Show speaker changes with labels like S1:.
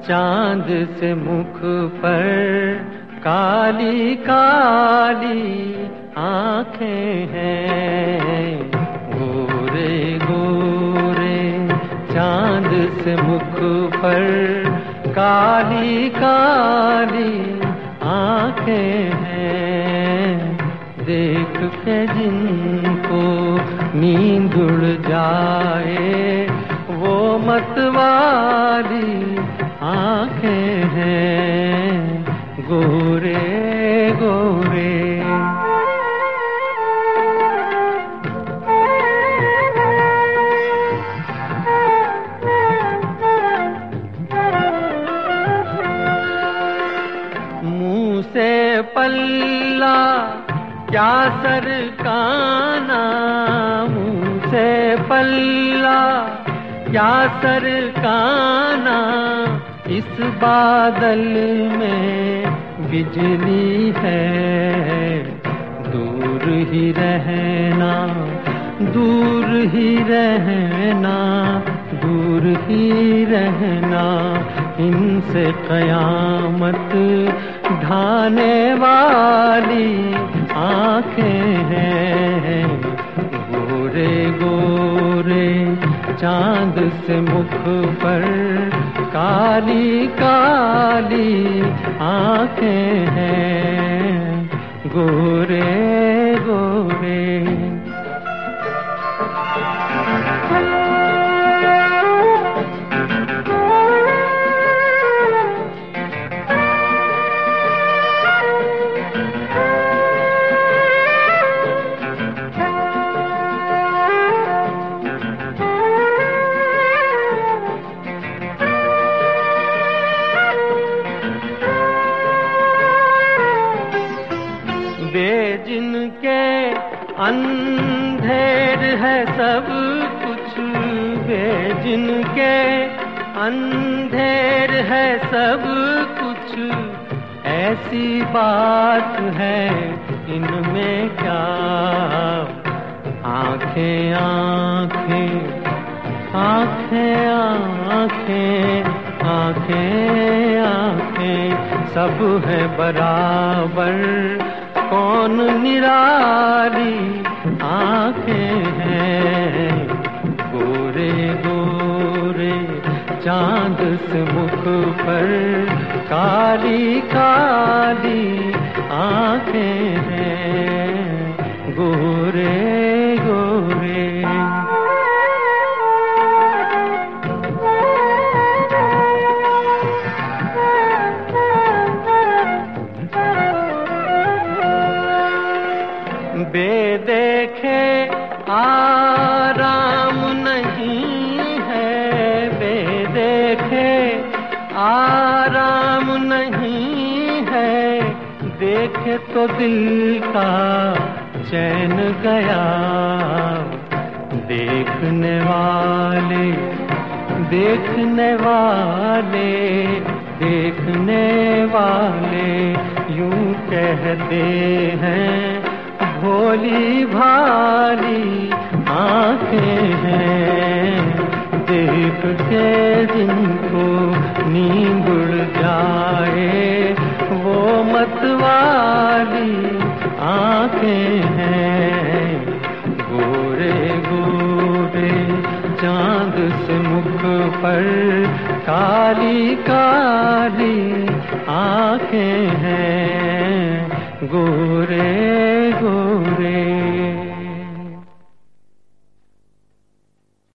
S1: चांद से मुख पर काली काली आंखें हैं, गोरे गोरे चांद से मुख पर काली काली आंखें हैं। देख के जिनको नींद उड़ जाए वो मतवाली आंखें हैं, गोरे गोरे। मुंह से पल्ला क्या सरकाना, मुंह से पल्ला क्या सरकाना, इस बादल में बिजली है। दूर ही रहना, दूर ही रहना, दूर ही रहना, इनसे कयामत ढाने वाली आंखें हैं, गोरे गोरे चांद से मुख पर काली काली आंखें हैं, गोरे गोरे। जिनके अंधेर है सब कुछ, वे जिनके अंधेर है सब कुछ, ऐसी बात है इनमें क्या। आंखें आंखें आंखें आंखें आंखें आंखें सब है बराबर, कौन निराली आंखें हैं, गोरे गोरे चांद से मुख पर काली काली आंखें हैं, गोरे गोरे। बेदेखे आराम नहीं है, बेदेखे आराम नहीं है, देखे तो दिल का चैन गया। देखने वाले देखने वाले देखने वाले यूं कहते हैं, भोली भाली आंखें हैं, देख के जिनको नींद उड़ जाए वो मतवाली आंखें हैं, गोरे गोरे चांद से मुख पर काली काली आंखें हैं, गोरे गोरे।